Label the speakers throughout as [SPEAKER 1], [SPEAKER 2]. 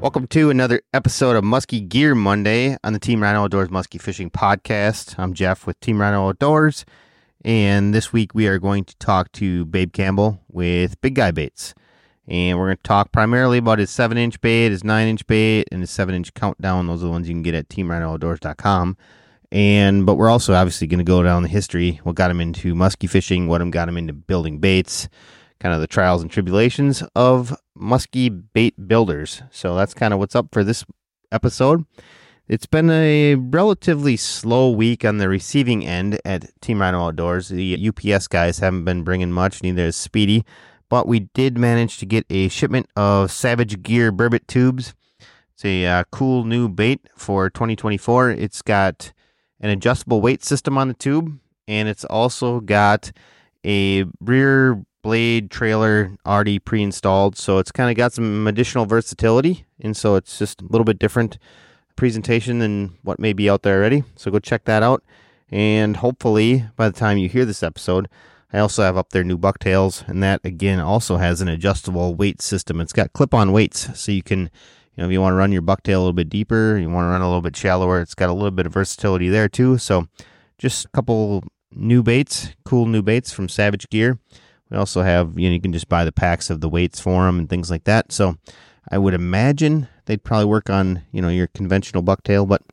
[SPEAKER 1] Welcome to another episode of Muskie Gear Monday on the Team Rhino Outdoors Muskie Fishing Podcast. I'm Jeff with Team Rhino Outdoors, and this week we are going to talk to Babe Campbell with Big Guy Baits. And we're going to talk primarily about his 7-inch bait, his 9-inch bait, and his 7-inch countdown. Those are the ones you can get at teamrhinooutdoors.com. But we're also obviously going to go down the history, what got him into muskie fishing, what got him into building baits, kind of the trials and tribulations of muskie bait builders. So that's kind of what's up for this episode. It's been a relatively slow week on the receiving end at Team Rhino Outdoors. The UPS guys haven't been bringing much, neither is Speedy, but we did manage to get a shipment of Savage Gear Burbot tubes. It's a cool new bait for 2024. It's got an adjustable weight system on the tube, and it's also got a rear blade trailer already pre-installed, so it's kind of got some additional versatility, and so it's just a little bit different presentation than what may be out there already. So go check that out, and hopefully by the time you hear this episode, I also have up there new bucktails, and that again also has an adjustable weight system. It's got clip-on weights, so you can, if you want to run your bucktail a little bit deeper, you want to run a little bit shallower, it's got a little bit of versatility there too. So just a couple new baits, cool new baits from Savage Gear. We also have, you can just buy the packs of the weights for them and things like that. So I would imagine they'd probably work on, your conventional bucktail, but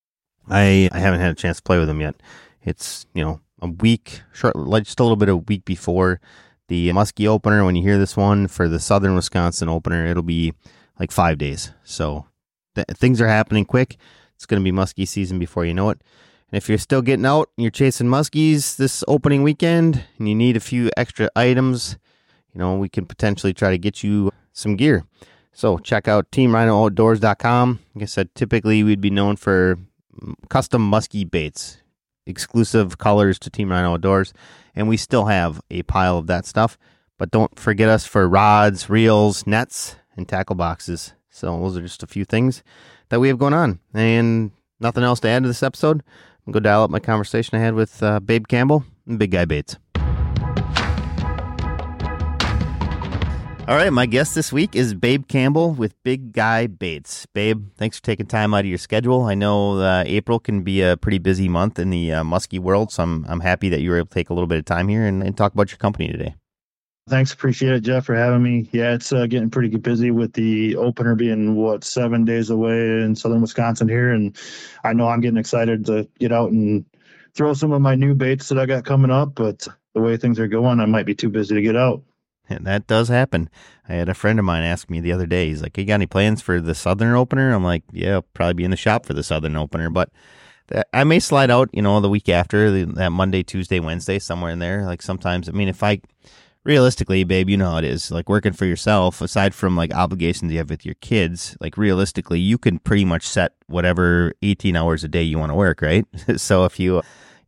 [SPEAKER 1] I haven't had a chance to play with them yet. It's, a week, just a little bit of a week before the muskie opener. When you hear this one for the Southern Wisconsin opener, it'll be like 5 days. So things are happening quick. It's going to be muskie season before you know it. And if you're still getting out and you're chasing muskies this opening weekend and you need a few extra items, we can potentially try to get you some gear. So check out teamrhinooutdoors.com. Like I said, typically we'd be known for custom muskie baits, exclusive colors to Team Rhino Outdoors, and we still have a pile of that stuff. But don't forget us for rods, reels, nets, and tackle boxes. So those are just a few things that we have going on. And nothing else to add to this episode. I'll go dial up my conversation I had with Babe Campbell and Big Guy Baits. All right, my guest this week is Babe Campbell with Big Guy Baits. Babe, thanks for taking time out of your schedule. I know April can be a pretty busy month in the muskie world, so I'm happy that you were able to take a little bit of time here and talk about your company today.
[SPEAKER 2] Thanks. Appreciate it, Jeff, for having me. Yeah, it's getting pretty busy with the opener being, 7 days away in southern Wisconsin here. And I know I'm getting excited to get out and throw some of my new baits that I got coming up. But the way things are going, I might be too busy to get out.
[SPEAKER 1] And that does happen. I had a friend of mine ask me the other day, he's like, "You got any plans for the southern opener?" I'm like, "Yeah, I'll probably be in the shop for the southern opener." But I may slide out, the week after, that Monday, Tuesday, Wednesday, somewhere in there. Like sometimes, realistically, babe, you know how it is. Like working for yourself, aside from like obligations you have with your kids, like realistically, you can pretty much set whatever 18 hours a day you want to work, right? So if you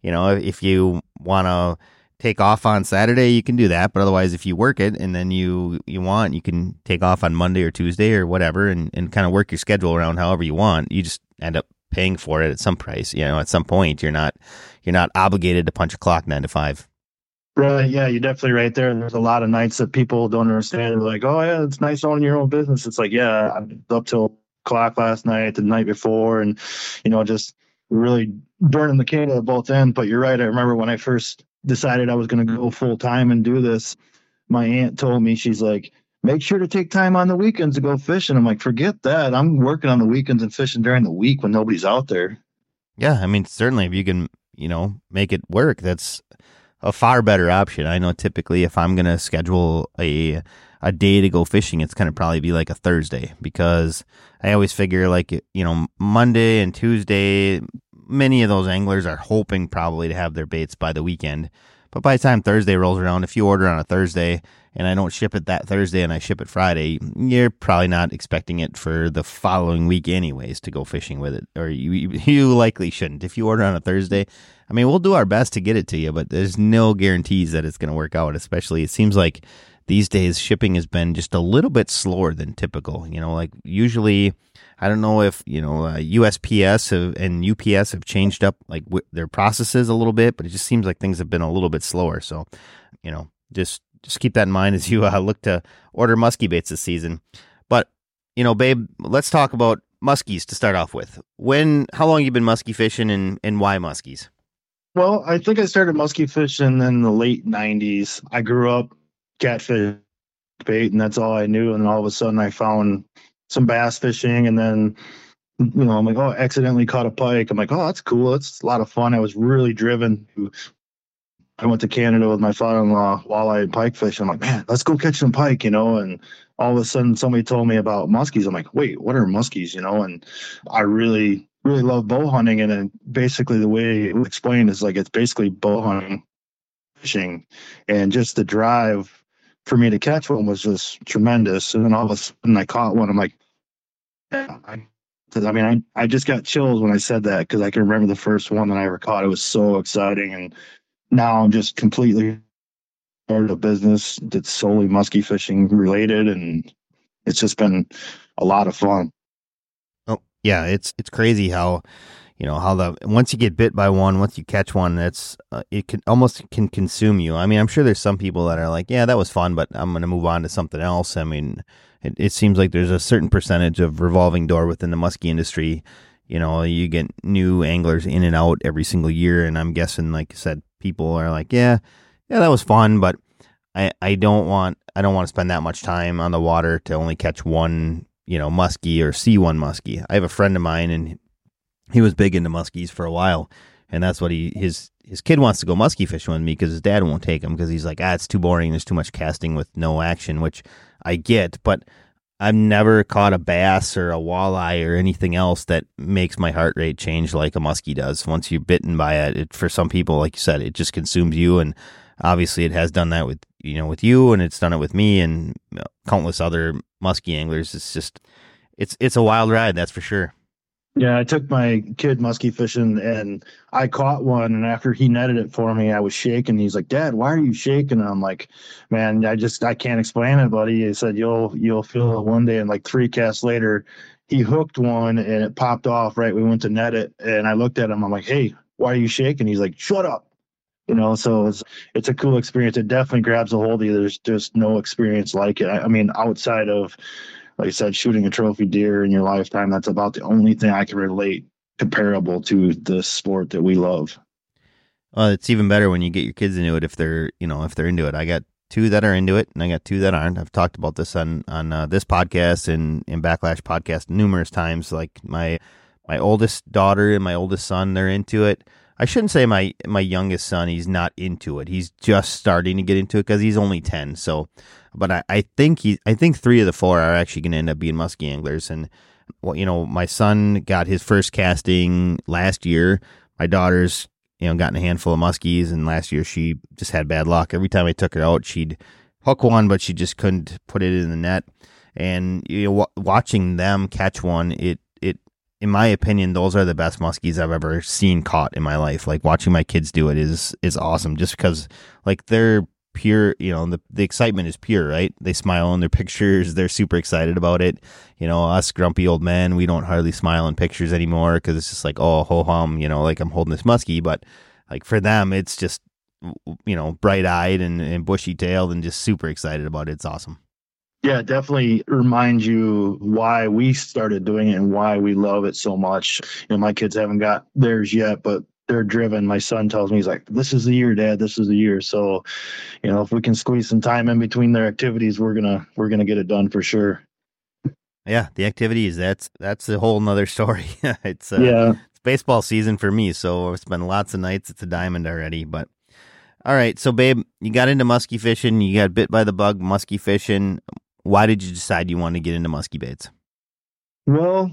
[SPEAKER 1] want to take off on Saturday, you can do that. But otherwise, if you work it and then you can take off on Monday or Tuesday or whatever and kind of work your schedule around however you want. You just end up paying for it at some price. At some point, you're not obligated to punch a clock 9 to 5.
[SPEAKER 2] Right. Yeah, you're definitely right there. And there's a lot of nights that people don't understand. They're like, "Oh, yeah, it's nice owning your own business." It's like, yeah, I'm up till clock last night, the night before, and, just really burning the candle at both ends. But you're right. I remember when I first decided I was going to go full time and do this, my aunt told me, she's like, "Make sure to take time on the weekends to go fishing." I'm like, "Forget that. I'm working on the weekends and fishing during the week when nobody's out there."
[SPEAKER 1] Yeah. Certainly if you can, make it work, that's a far better option. I know typically if I'm going to schedule a day to go fishing, it's going to probably be like a Thursday, because I always figure like, Monday and Tuesday, many of those anglers are hoping probably to have their baits by the weekend. But by the time Thursday rolls around, if you order on a Thursday and I don't ship it that Thursday and I ship it Friday, you're probably not expecting it for the following week anyways to go fishing with it. Or you likely shouldn't. If you order on a Thursday, we'll do our best to get it to you, but there's no guarantees that it's going to work out. Especially, it seems like these days shipping has been just a little bit slower than typical. Like usually, I don't know if, USPS and UPS have changed up like their processes a little bit, but it just seems like things have been a little bit slower. So, just keep that in mind as you look to order muskie baits this season. But Babe, let's talk about muskies to start off with. How long you been muskie fishing and why muskies?
[SPEAKER 2] Well, I think I started musky fishing in the late '90s. I grew up catfish bait, and that's all I knew. And then all of a sudden, I found some bass fishing, and then I'm like, oh, I accidentally caught a pike. I'm like, oh, that's cool. It's a lot of fun. I was really driven. I went to Canada with my father-in-law walleye and pike fishing. I'm like, man, let's go catch some pike, and all of a sudden somebody told me about muskies. I'm like, wait, what are muskies, and I really, really love bow hunting. And then basically the way it was explained is like, it's basically bow hunting, fishing, and just the drive for me to catch one was just tremendous. And then all of a sudden I caught one. I'm like, yeah, I just got chills when I said that because I can remember the first one that I ever caught. It was so exciting. And now I'm just completely started a business that's solely musky fishing related, and it's just been a lot of fun.
[SPEAKER 1] Oh, yeah, it's crazy how once you get bit by one, once you catch one, that's it can consume you. I mean, I'm sure there's some people that are like, yeah, that was fun, but I'm going to move on to something else. I mean, it seems like there's a certain percentage of revolving door within the muskie industry. You get new anglers in and out every single year, and I'm guessing, like I said, people are like, yeah, that was fun, but I don't want to spend that much time on the water to only catch one, muskie or see one muskie. I have a friend of mine, and he was big into muskies for a while, and that's what his kid wants to go muskie fishing with me because his dad won't take him because he's like, it's too boring. There's too much casting with no action, which I get, but I've never caught a bass or a walleye or anything else that makes my heart rate change like a muskie does. Once you're bitten by it, for some people, like you said, it just consumes you. And obviously it has done that with you, and it's done it with me and countless other muskie anglers. It's just, it's a wild ride. That's for sure.
[SPEAKER 2] Yeah, I took my kid muskie fishing and I caught one. And after he netted it for me, I was shaking. He's like, Dad, why are you shaking? And I'm like, man, I can't explain it, buddy. He said, you'll feel it one day. And like 3 casts later, he hooked one and it popped off, right? We went to net it. And I looked at him. I'm like, hey, why are you shaking? He's like, shut up. So it's a cool experience. It definitely grabs a hold of you. There's just no experience like it. I mean, outside of, like I said, shooting a trophy deer in your lifetime, that's about the only thing I can relate comparable to the sport that we love.
[SPEAKER 1] Well, it's even better when you get your kids into it if they're into it. I got 2 that are into it, and I got 2 that aren't. I've talked about this on this podcast and in Backlash podcast numerous times. Like my oldest daughter and my oldest son, they're into it. I shouldn't say my youngest son, he's not into it. He's just starting to get into it because he's only 10. So, but I think 3 of the 4 are actually going to end up being muskie anglers. And my son got his first casting last year. My daughter's gotten a handful of muskies, and last year she just had bad luck. Every time I took her out, she'd hook one, but she just couldn't put it in the net. And watching them catch one, it in my opinion, those are the best muskies I've ever seen caught in my life. Like watching my kids do it is awesome, just because like they're pure, the excitement is pure, right? They smile in their pictures. They're super excited about it. Us grumpy old men, we don't hardly smile in pictures anymore because it's just like, oh, ho hum, like I'm holding this muskie. But like for them, it's just, bright eyed and bushy tailed and just super excited about it. It's awesome.
[SPEAKER 2] Yeah, it definitely reminds you why we started doing it and why we love it so much. My kids haven't got theirs yet, but they're driven. My son tells me, he's like, this is the year, Dad, this is the year. So, if we can squeeze some time in between their activities, we're gonna get it done for sure.
[SPEAKER 1] Yeah, the activities, that's a whole nother story. It's baseball season for me, so I've spent lots of nights at the Diamond already. But all right, so babe, you got into muskie fishing, you got bit by the bug muskie fishing. Why did you decide you wanted to get into muskie baits?
[SPEAKER 2] Well,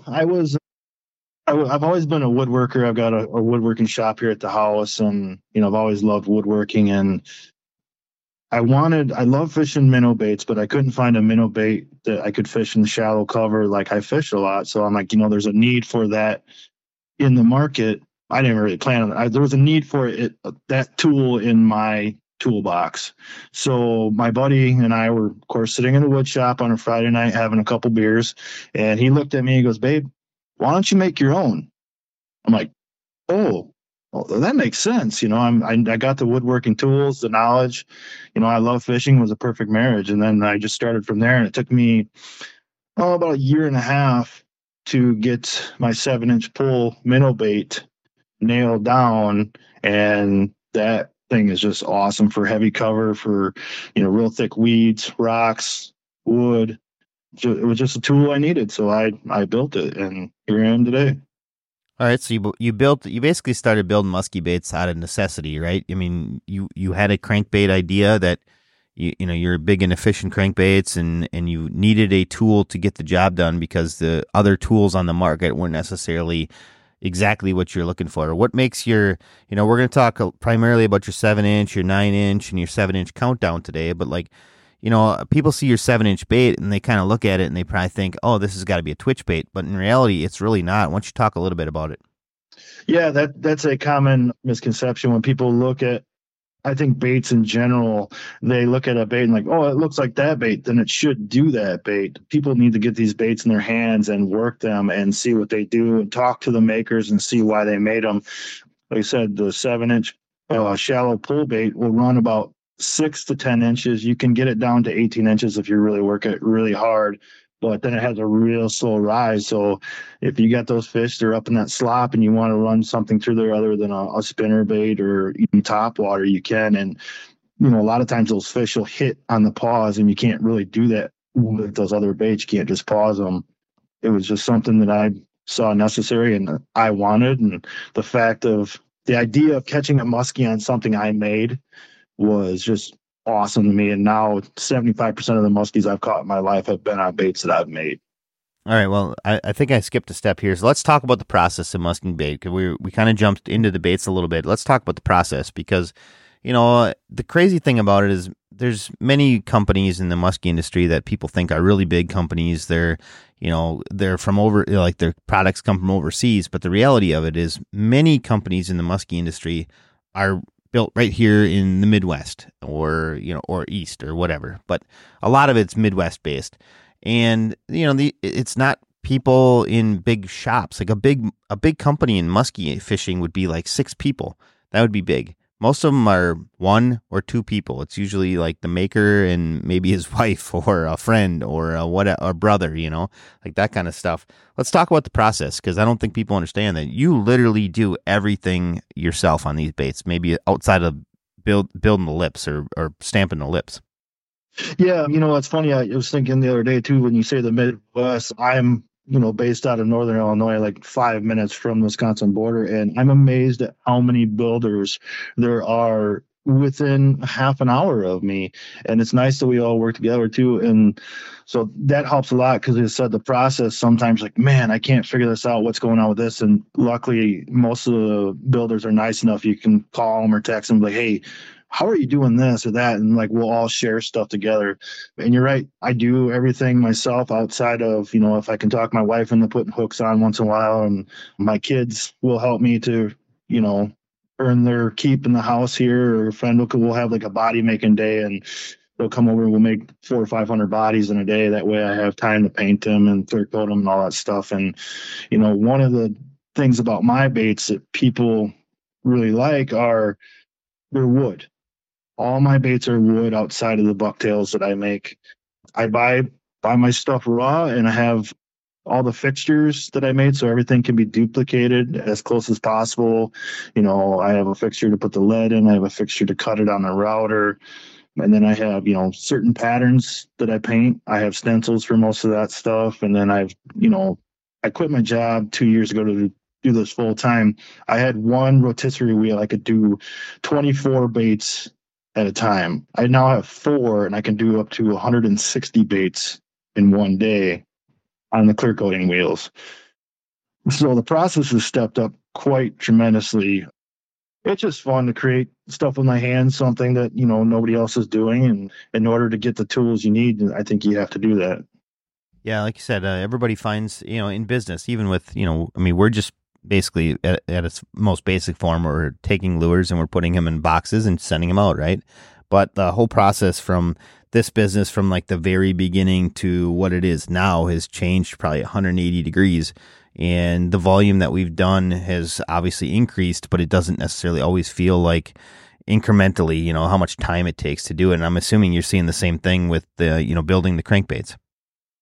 [SPEAKER 2] I've always been a woodworker. I've got a woodworking shop here at the house, and I've always loved woodworking. And I love fishing minnow baits, but I couldn't find a minnow bait that I could fish in the shallow cover like I fish a lot. So I'm like, there's a need for that in the market. I didn't really plan on it. There was a need for it, that tool in my toolbox. So my buddy and I were, of course, sitting in the wood shop on a Friday night having a couple beers, and he looked at me and goes, babe, why don't you make your own? I'm like, oh, well, that makes sense. I got the woodworking tools, the knowledge. I love fishing. It was a perfect marriage. And then I just started from there, and it took me about a year and a half to get my 7-inch pull minnow bait nailed down, and that thing is just awesome for heavy cover, for real thick weeds, rocks, wood. It was just a tool I needed, so I built it, and here I am today.
[SPEAKER 1] All right, so you basically started building musky baits out of necessity, right? I mean, you had a crankbait idea that you're big into fishing crankbaits, and you needed a tool to get the job done because the other tools on the market weren't necessarily exactly what you're looking for. What makes your, we're going to talk primarily about your 7-inch, your 9-inch, and your 7-inch countdown today, but like, people see your 7-inch bait and they kind of look at it and they probably think, oh, this has got to be a twitch bait. But in reality, it's really not. Why don't you talk a little bit about it?
[SPEAKER 2] Yeah, that's a common misconception when people look at, I think, baits in general. They look at a bait and like, oh, it looks like that bait, then it should do that bait. People need to get these baits in their hands and work them and see what they do and talk to the makers and see why they made them. Like I said, the 7-inch shallow pull bait will run about 6 to 10 inches. You can get it down to 18 inches if you really work it really hard, but then it has a real slow rise. So if you got those fish, they're up in that slop, and you want to run something through there other than a spinner bait or even top water, you can. And a lot of times those fish will hit on the pause, and you can't really do that with those other baits. You can't just pause them. It was just something that I saw necessary and I wanted. And the idea of catching a muskie on something I made was just awesome to me. And now 75% of the muskies I've caught in my life have been on baits that I've made.
[SPEAKER 1] All right. Well, I think I skipped a step here. So let's talk about the process of musking bait, because we kind of jumped into the baits a little bit. Let's talk about the process, because, the crazy thing about it is there's many companies in the muskie industry that people think are really big companies. They're from like their products come from overseas. But the reality of it is many companies in the muskie industry are built right here in the Midwest or East or whatever. But a lot of it's Midwest based. And it's not people in big shops. Like a big company in muskie fishing would be like 6 people. That would be big. Most of them are 1 or 2 people. It's usually like the maker and maybe his wife or a friend or a brother, like that kind of stuff. Let's talk about the process, because I don't think people understand that you literally do everything yourself on these baits, maybe outside of building the lips or stamping the lips.
[SPEAKER 2] Yeah, it's funny. I was thinking the other day too, when you say the Midwest, I'm based out of Northern Illinois, like 5 minutes from the Wisconsin border, and I'm amazed at how many builders there are within half an hour of me. And it's nice that we all work together too, and so that helps a lot, because, as I said, the process sometimes, like, man, I can't figure this out, what's going on with this. And luckily most of the builders are nice enough, you can call them or text them like, hey, how are you doing this or that? And like, we'll all share stuff together. And you're right, I do everything myself outside of, if I can talk my wife into putting hooks on once in a while, and my kids will help me to, earn their keep in the house here, or a friend will have like a body making day, and they'll come over and we'll make 400 or 500 bodies in a day. That way I have time to paint them and clear coat them and all that stuff. And, one of the things about my baits that people really like are they're wood. All my baits are wood outside of the bucktails that I make. I buy my stuff raw, and I have all the fixtures that I made, so everything can be duplicated as close as possible. I have a fixture to put the lead in. I have a fixture to cut it on the router. And then I have, certain patterns that I paint. I have stencils for most of that stuff. And then I quit my job 2 years ago to do this full time. I had one rotisserie wheel. I could do 24 baits at a time. I now have 4, and I can do up to 160 baits in one day on the clear coating wheels. So the process has stepped up quite tremendously. It's just fun to create stuff with my hands, something that, nobody else is doing. And in order to get the tools you need, I think you have to do that.
[SPEAKER 1] Yeah, like you said, everybody finds, in business, even with, we're just basically at its most basic form, we're taking lures and we're putting them in boxes and sending them out, right? But the whole process from this business, from like the very beginning to what it is now, has changed probably 180 degrees. And the volume that we've done has obviously increased, but it doesn't necessarily always feel like incrementally, how much time it takes to do it. And I'm assuming you're seeing the same thing with the, building the crankbaits.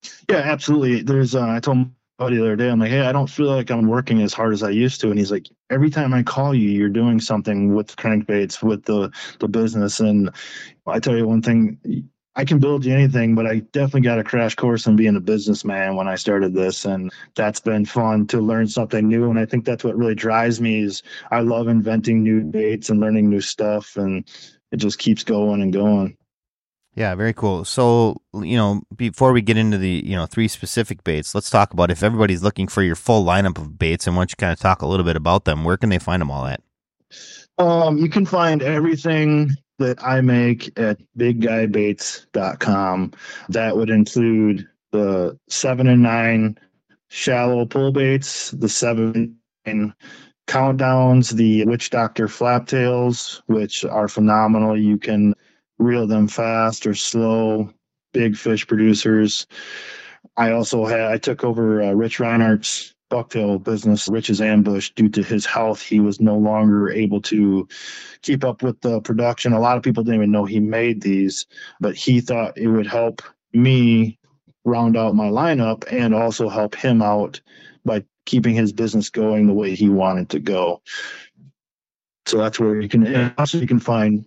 [SPEAKER 2] Yeah, absolutely. I told my buddy the other day, I'm like, hey, I don't feel like I'm working as hard as I used to. And he's like, every time I call you, you're doing something with crankbaits, with the business. And I tell you one thing, I can build you anything, but I definitely got a crash course in being a businessman when I started this. And that's been fun to learn something new. And I think that's what really drives me is I love inventing new baits and learning new stuff. And it just keeps going and going.
[SPEAKER 1] Yeah, very cool. So, before we get into the, three specific baits, let's talk about if everybody's looking for your full lineup of baits and why don't you kind of talk a little bit about them, where can they find them all at?
[SPEAKER 2] You can find everything that I make at bigguybaits.com. That would include the 7 and 9 shallow pull baits, the 7 and 9 countdowns, the Witch Doctor flaptails, which are phenomenal. You can reel them fast or slow, big fish producers. I took over Rich Reinhardt's bucktail business, Rich's Ambush, due to his health. He was no longer able to keep up with the production. A lot of people didn't even know he made these, but he thought it would help me round out my lineup and also help him out by keeping his business going the way he wanted to go. So that's where you can find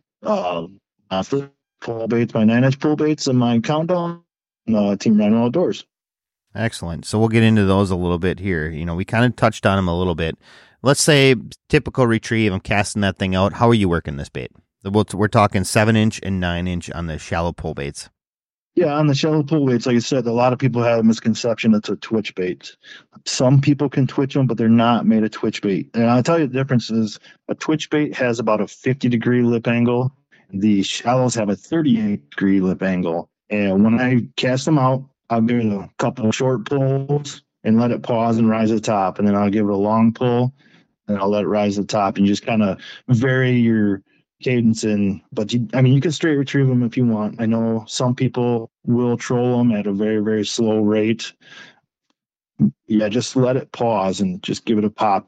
[SPEAKER 2] pull baits, my 9-inch pull baits, and my countdown Team Rhino Outdoors.
[SPEAKER 1] Excellent. So we'll get into those a little bit here. We kind of touched on them a little bit. Let's say typical retrieve. I'm casting that thing out. How are you working this bait? We're talking 7-inch and 9-inch on the shallow pull baits.
[SPEAKER 2] Yeah, on the shallow pull baits, like I said, a lot of people have a misconception it's a twitch bait. Some people can twitch them, but they're not made of twitch bait. And I'll tell you the difference is a twitch bait has about a 50-degree lip angle. The shallows have a 38-degree lip angle. And when I cast them out, I'll give it a couple of short pulls and let it pause and rise to the top. And then I'll give it a long pull and I'll let it rise to the top and just kind of vary your cadence but you can straight retrieve them if you want. I know some people will troll them at a very, very slow rate. Yeah, just let it pause and just give it a pop.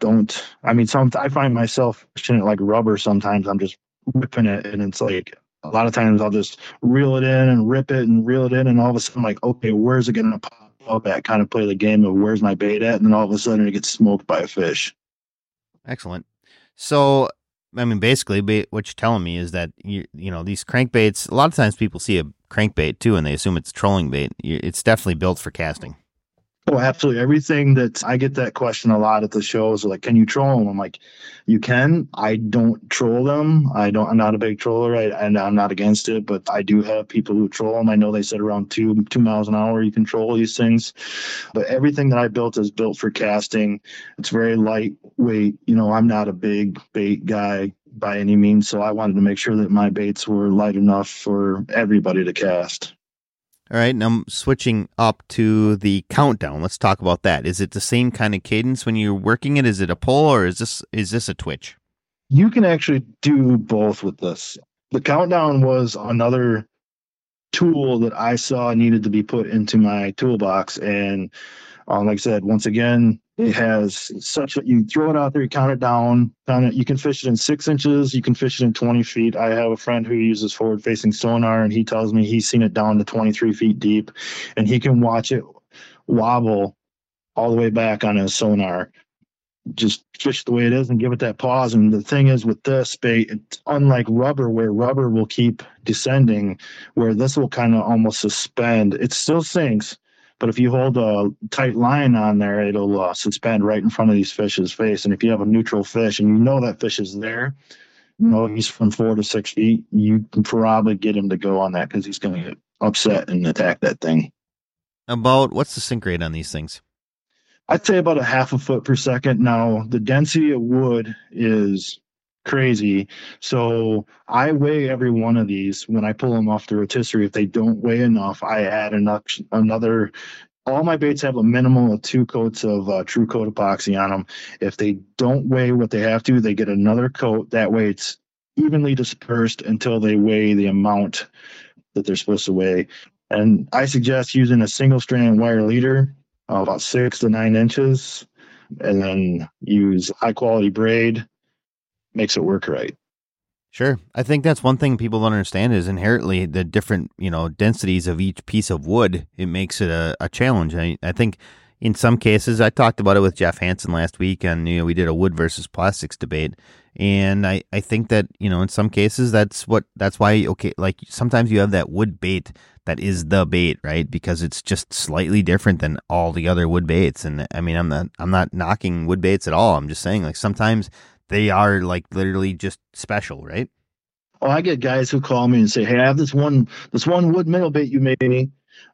[SPEAKER 2] I find myself fishing it like rubber sometimes. I'm just whipping it and it's like a lot of times I'll just reel it in and rip it and reel it in and all of a sudden I'm like, okay, where's it gonna pop up at? Kind of play the game of where's my bait at, and then all of a sudden it gets smoked by a fish.
[SPEAKER 1] Excellent. So basically, what you're telling me is that these crankbaits. A lot of times, people see a crankbait too, and they assume it's a trolling bait. It's definitely built for casting.
[SPEAKER 2] Oh, absolutely. Everything that I get that question a lot at the shows, like, can you troll them? I'm like, you can. I don't troll them. I'm not a big troller, and I'm not against it, but I do have people who troll them. I know they said around 2 miles an hour you can troll these things, but everything that I built is built for casting. It's very lightweight. I'm not a big bait guy by any means, so I wanted to make sure that my baits were light enough for everybody to cast.
[SPEAKER 1] All right, now I'm switching up to the countdown. Let's talk about that. Is it the same kind of cadence when you're working it? Is it a pull or is this a twitch?
[SPEAKER 2] You can actually do both with this. The countdown was another tool that I saw needed to be put into my toolbox. And like I said, once again, it has you throw it out there, you count it down, you can fish it in 6 inches, you can fish it in 20 feet. I have a friend who uses forward facing sonar and he tells me he's seen it down to 23 feet deep and he can watch it wobble all the way back on his sonar. Just fish the way it is and give it that pause. And the thing is with this bait, it's unlike rubber, where rubber will keep descending, where this will kind of almost suspend. It still sinks, but if you hold a tight line on there, it'll suspend right in front of these fish's face. And if you have a neutral fish and you know that fish is there, he's from 4 to 6 feet, you can probably get him to go on that because he's going to get upset and attack that thing.
[SPEAKER 1] What's the sink rate on these things?
[SPEAKER 2] I'd say about a half a foot per second. Now, the density of wood is crazy. So I weigh every one of these when I pull them off the rotisserie. If they don't weigh enough, I add another. All my baits have a minimum of 2 coats of True Coat epoxy on them. If they don't weigh what they have to, they get another coat. That way it's evenly dispersed until they weigh the amount that they're supposed to weigh. And I suggest using a single strand wire leader, about 6 to 9 inches, and then use high quality braid. Makes it work right.
[SPEAKER 1] Sure. I think that's one thing people don't understand is inherently the different, densities of each piece of wood. It makes it a challenge. I think in some cases, I talked about it with Jeff Hansen last week, and we did a wood versus plastics debate. And I think that, in some cases, that's why, okay, like sometimes you have that wood bait that is the bait, right? Because it's just slightly different than all the other wood baits. And I mean, I'm not knocking wood baits at all. I'm just saying, like, sometimes they are like literally just special, right?
[SPEAKER 2] Oh, I get guys who call me and say, "Hey, I have this one wood minnow bait you made me.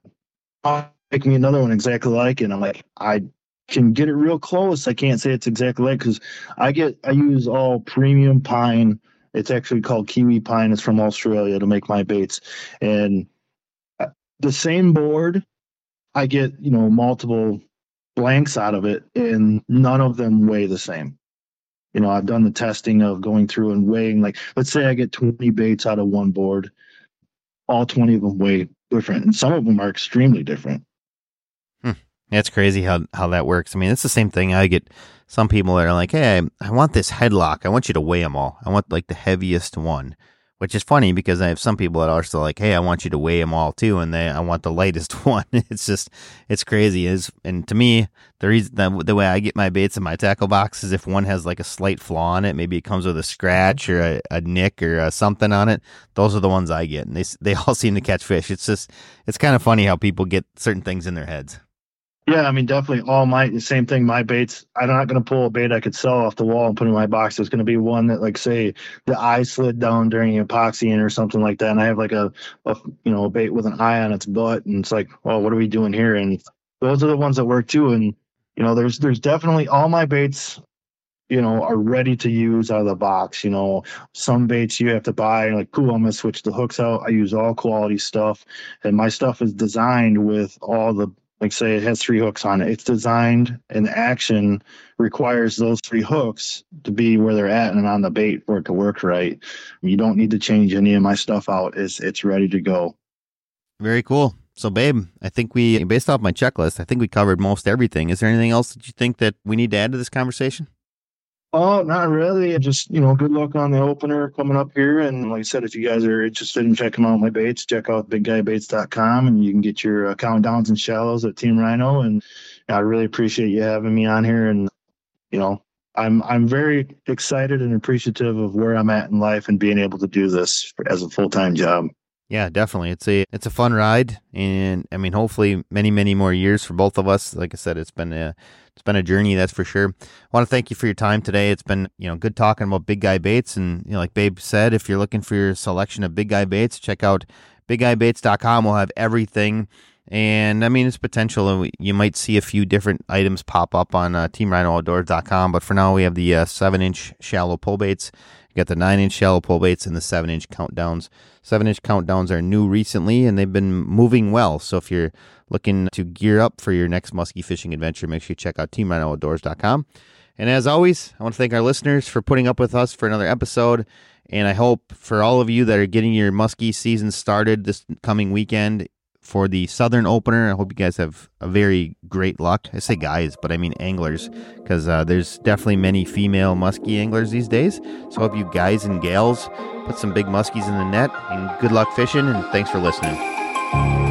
[SPEAKER 2] Make me another one exactly like it." And I'm like, I can get it real close. I can't say it's exactly like, because I use all premium pine. It's actually called kiwi pine. It's from Australia to make my baits. And the same board, I get, multiple blanks out of it, and none of them weigh the same. I've done the testing of going through and weighing, like, let's say I get 20 baits out of one board, all 20 of them weigh different, and some of them are extremely different.
[SPEAKER 1] It's crazy how that works. I mean, it's the same thing. I get some people that are like, "Hey, I want this headlock. I want you to weigh them all. I want like the heaviest one," which is funny because I have some people that are still like, "Hey, I want you to weigh them all too, and I want the lightest one." It's crazy. And to me, the reason the way I get my baits in my tackle box is if one has like a slight flaw on it, maybe it comes with a scratch or a nick or something on it. Those are the ones I get, and they all seem to catch fish. It's kind of funny how people get certain things in their heads.
[SPEAKER 2] Yeah, I mean, definitely the same thing. My baits, I'm not going to pull a bait I could sell off the wall and put in my box. There's going to be one that, like, say the eye slid down during epoxying or something like that. And I have like a bait with an eye on its butt. And it's like, well, what are we doing here? And those are the ones that work too. And, there's definitely all my baits, are ready to use out of the box. Some baits you have to buy, like, cool, I'm going to switch the hooks out. I use all quality stuff. And my stuff is designed with all the, like, say it has 3 hooks on it. It's designed, and action requires those 3 hooks to be where they're at and on the bait for it to work right. You don't need to change any of my stuff out. It's ready to go.
[SPEAKER 1] Very cool. So, babe, I think based off my checklist, I think we covered most everything. Is there anything else that you think that we need to add to this conversation?
[SPEAKER 2] Oh, not really. Just, good luck on the opener coming up here. And like I said, if you guys are interested in checking out my baits, check out bigguybaits.com, and you can get your countdowns and shallows at Team Rhino. And I really appreciate you having me on here. And, I'm very excited and appreciative of where I'm at in life and being able to do this as a full-time job.
[SPEAKER 1] Yeah, definitely. It's a fun ride, and I mean, hopefully many, many more years for both of us. Like I said, it's been a journey, that's for sure. I want to thank you for your time today. It's been, good talking about Big Guy Baits, and like Babe said, if you're looking for your selection of Big Guy Baits, check out bigguybaits.com. We'll have everything. And I mean, it's potential. You might see a few different items pop up on teamrhinooutdoors.com, but for now we have the 7-inch shallow pull baits. You got the 9-inch shallow pull baits and the 7-inch countdowns. 7-inch countdowns are new recently, and they've been moving well. So if you're looking to gear up for your next musky fishing adventure, make sure you check out teamrhinooutdoors.com. And as always, I want to thank our listeners for putting up with us for another episode. And I hope for all of you that are getting your musky season started this coming weekend for the Southern Opener, I hope you guys have a very great luck. I say guys, but I mean anglers, because there's definitely many female muskie anglers these days. So I hope you guys and gals put some big muskies in the net, and good luck fishing, and thanks for listening.